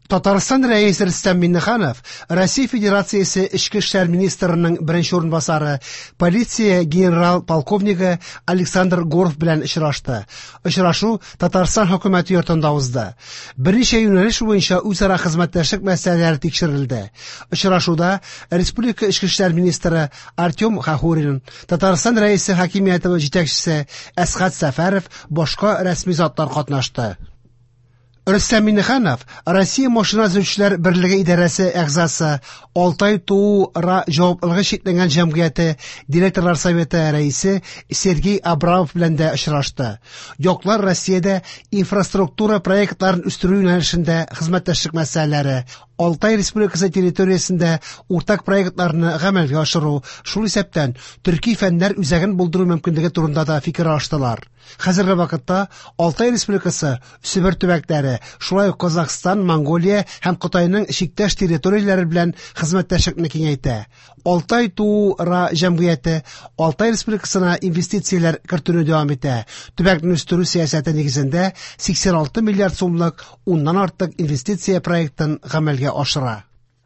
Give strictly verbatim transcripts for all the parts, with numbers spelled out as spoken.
Татарстан рәисе Рөстәм Миңнеханов, Россия Федерациясе Эчке эшләр министрының беренче урынбасары, полиция генерал-полковнигы Александр Горов белән очрашты. Очрашу Татарстан хөкүмәте йортында узды. Берничә юнәлеш буенча үзара хезмәттәшлек мәсьәләләре тикшерелде. Очрашуда Республика Эчке эшләр министры Артем Хахурин, Татарстан рәисе хакимияте җитәкчесе Әсгать Сәфәров, башка рәсми затлар катнашты. Рөстәм Миңнеханов, Россия машина төзүчеләр берлеге идарәсе әгъзасы, Алтай ТУ ра җаваплылыгы чикләнгән җәмгыяте директорлар советы рәисе Сергей Абрамов белән дә очрашты. Яклар Россиядә инфраструктура проектларын үстерү юнәлешендә хезмәттәшлек мәсьәләләре, Алтай Республикасы территориясендә уртак проектларны гамәлгә ашыру, шул исәптән төрки фәннәр үзәген булдыру мөмкинлеге турында да фикер алыштылар. Хәзерге вакытта Алтай Республикасы Себер төбәкләре, шулай ук Казахстан, Монголия һәм Кытайның чиктәш территорияләре белән хезмәттәшлекне киңәйтә. Алтай ТУ ра җәмгыяте Алтай Республикасына инвестицияләр кертүне дәвам итә. Төбәкне үстерү сәясәте нигезендә сиксән алты миллиард сумлык уннан артык инвестиция проектын гамәлгә ашыра.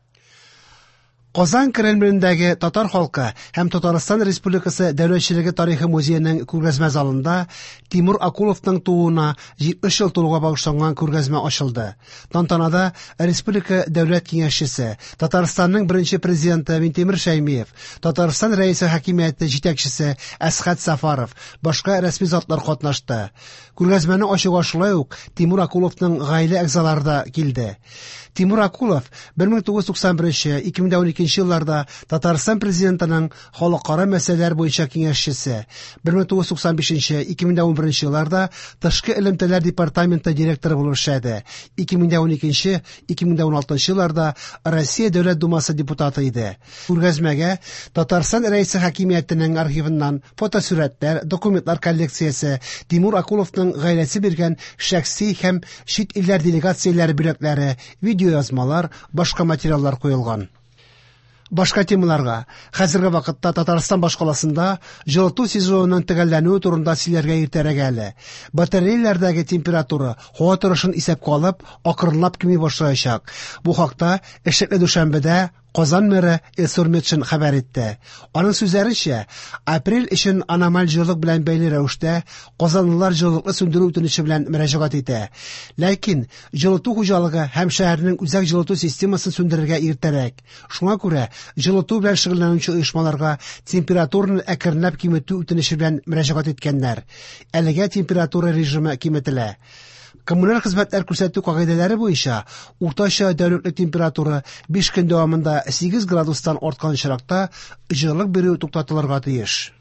Казан Кремлендәге татар халкы һәм Татарстан Республикасы Дәүләтчелеге тарихы музееның күргәзмә залында Тимур Акуловның тууына җитмеш ел тулуга багышланган күргәзмә ачылды. Тантанада Республика дәүләт киңәшчесе, Татарстанның беренче президенты Минтимер Шәймиев, Татарстан рәисе хакимияте җитәкчесе Әсгать Сәфәров, башка рәсми затлар катнашты. Күргәзмәне ачуга шулай ук Тимур Акуловның гаилә әгъзалары да килде. Тимур Акулов бер мең тугыз йөз туксан беренче - ике мең уникенче елларда Татарстан президентының халыкара мәсьәләләр буенча киңәшчесе, бер мең тугыз йөз туксан бишенче - ике мең унберенче елларда Тышкы элемтәләр департаменты директоры булып эшләде. ике мең уникенче - ике мең уналтынчы елларда Россия Дәүләт Думасы депутаты иде. Күргәзмәгә Татарстан рәисе хакимиятенең архивыннан фотосурәтләр, документлар коллекциясе, Тимур Акуловның гаиләсе биргән шәхси һәм чит илләр делегацияләре бүләкләре, видеоязмалар, башка материаллар куелган. Башка темаларга, хәзерге вакытта Татарстан башкаласында җылыту сезонының төгәлләнүе турында сөйләргә иртәрәк әле. Батареяләрдәге температура һава торышын исәпкә алып, акрынлап кими башлаячак. Бу хакта Эшлекле Дүшәмбедә Казан мэры Илсур Метшин хәбәр итте. Аның сүзләренчә, апрель өчен аномаль җылылык белән бәйле рәвештә казанлылар җылылыкны сүндерү үтенече белән мөрәҗәгать итә. Ләкин җылыту хуҗалыгы һәм шәһәрнең үзәк җылыту системасын сүндерергә иртәрәк. Шуңа күрә җылыту белән шөгыльләнүче оешмаларга температураны әкренләп киметү үтенече белән мөрәҗәгать иткәннәр. Әлегә температура режимы киметелә. Коммуналь хезмәтләр күрсәтү кагыйдәләре буенча уртача тәүлеклек температура биш көн дәвамында сигез градустан арткан чиракта җылылык бирү туктатылырга тиеш.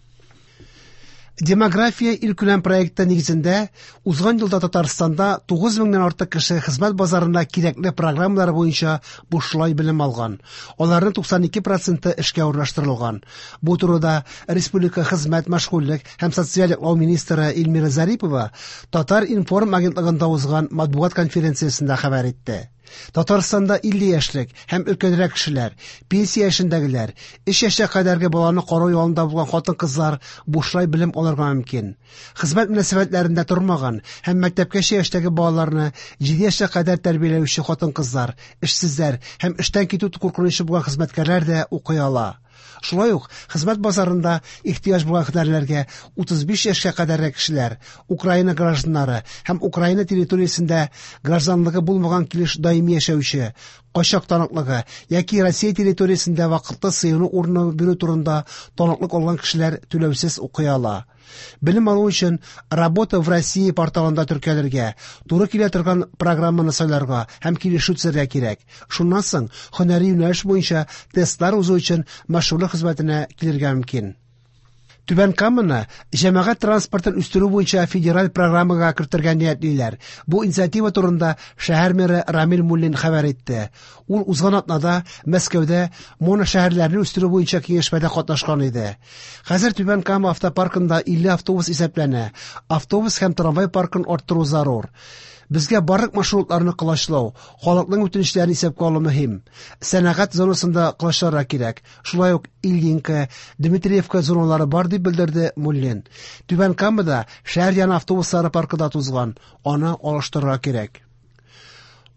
Демография илкүләм проекты нигезендә узган елда Татарстанда тугыз меңнән артык кеше хезмәт базарында кирәкле программалар буенча бушлай белем алган. Аларның туксан ике проценты эшкә урнаштырылган. Бу турыда Республика хезмәт, мәшгульлек һәм социаль яклау министры Илмира Зарипова Татар информ агентлыгында узган матбугат конференциясендә хәбәр итте. Татарстанда илле яшьлек һәм өлкәнрәк кешеләр, пенсия яшендәгеләр, өч яшькә кадәрге баланы карау ялында булган хатын-кызлар бушлай белем алырга мөмкин. Хезмәт мөнәсәбәтләрендә тормаган һәм мәктәпкәчә яшьтәге балаларны җиде яшькә кадәр тәрбияләүче хатын-кызлар, эшсезләр һәм эштән китү куркынычы булган хезмәткәрләр дә укый ала. Шулай ук хезмәт базарында ихтыяҗ булган һөнәрләргә утыз биш яшькә кадәр кешеләр, Украина гражданнары һәм Украина территориясендә гражданлыгы булмаган килеш даими яшәүче, качак таныклыгы яки Россия территориясендә вакытлы сыену урыны бирү турында таныклык алган кешеләр түләүсез укый ала. Белем алу өчен «Работа в России» порталында теркәлергә, туры килә торган программаны сайларга һәм килешү төзәргә кирәк. Шуннан соң һөнәри юнәлеш буенча тестлар узу өчен мәшгульлек хезмәтенә килергә мөмкин. Түбән Каманы җәмәгать транспортын үстерү буенча федераль программага кертергә ниятлиләр. Бу инициатива турында шәһәр мэры Рамил Муллин хәбәр итте. Ул узган атнада Мәскәүдә моно шәһәрләрне үстерү буенча киңәшмәдә катнашкан иде. Хәзер Түбән Кама автопаркында илле автобус исәпләнә. Автобус һәм трамвай паркын арттыру зарур. Безгә барлык маршрутларны кылычлау, халыкның үтенечләрен исәпкә алу мөһим. Сәнәгать зонасында кылышларга кирәк. Шулай ук Ильинка, Дмитриевка зоналары бар дип белдерде Муллин. Түбән Камада шәһәр яны автобуслары паркы да тузган. Аны алыштырырга кирәк.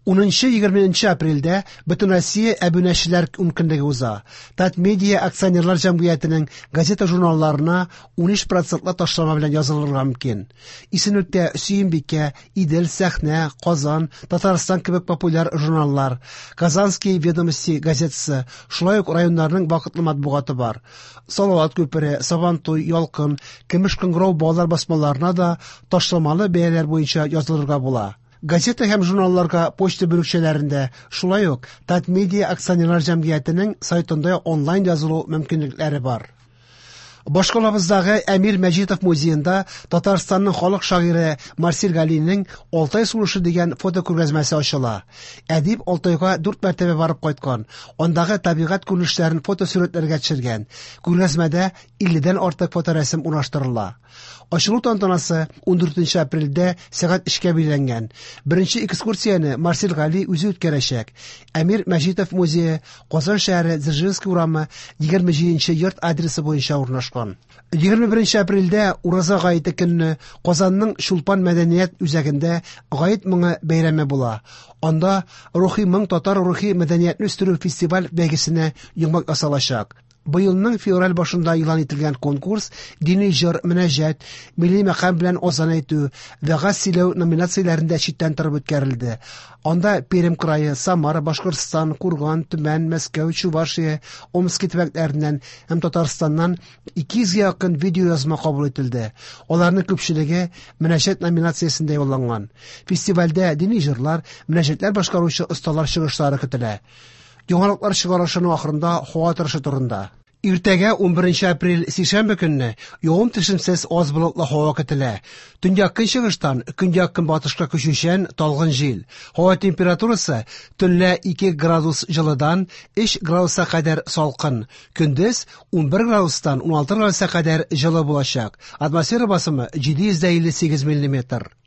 унынчы-егерменче апрельдә Бөтенроссия әбүнәчеләр үнкенлеге уза. Татмедиа акционерлар җәмгыятенең газета-журналларына унөч процентлы ташлама белән язылырга мөмкин. Исемлектә Сөембикә, Идел, Сәхнә, Казан, Татарстан кебек популяр журналлар, Казанские ведомости газетасы, шулай ук районнарның вакытлы матбугаты бар. Салават күпере, Сабантуй, Ялкын, Көмеш кыңгырау балалар басмаларына да ташламалы бәяләр буенча язылырга була. Газета һәм журналларга почта бүлекчәләрендә, шулай ук Татмедиа акционерлар җәмгыятенең сайтында онлайн язылу мөмкинлекләре бар. Башкалабыздагы Әмир Мәҗитов музеенда Татарстанның халык шагыйре Марсель Галинең Алтай сугышы дигән фотокүргәзмәсе ачыла. Әдип Алтайга дүрт мәртәбә барып кайткан. Андагы табигать күренешләрен фотосурәтләргә төшергән. Күргәзмәдә илледән артык фоторәсем урнаштырыла. Ачылу тантанасы ундүртенче апрельдә сәгать өчкә билгеләнгән. Беренче экскурсияне Марсель Гали үзе үткәрәчәк. Әмир Мәҗитов музее Казан шәһәре Дзержинский урамы егерме җиденче йорт адресы буенча урнашкан. егерме беренче апрельдә Ураза гаете көнне Казанның Чулпан мәдәният үзәгендә гает моңы бәйрәме була. Анда рухи моң татар рухи мәдәниятне үстерү фестиваль бәйгесенә йомгак ясалачак. Быелның февраль башында игълан ителгән конкурс дини җыр, мөнәҗәт, милли мәкам белән азан әйтү, вәгазь сөйләү номинацияләрендә читтән торып үткәрелде. Анда Пермь крае, Самара, Башкортстан, Курган, Төмән, Мәскәү, Чувашия, Омск төбәкләреннән һәм Татарстаннан ике йөзгә якын видеоязма кабул ителде. Аларның күпчелеге мөнәҗәт номинациясендә юлланган. Фестивальдә дини җырлар, мөнәҗәтләр башкаручы осталар чыгышлары көтелә. Яңалыклар чыгарышының ахырында һава торышы турында. Иртәгә унберенче апрель сишәмбе көнне явым-төшемсез аз болытлы һава көтелә. Төньяк көнчыгыштан көньяк көнбатышка күчүчән талгын җил. Һава температурасы төнлә ике градус җылыдан өч градуска кадәр салкын. Көндез унбер градустан уналты градуска кадәр җылы булачак. Атмосфера басымы җиде йөз илле сигез миллиметр.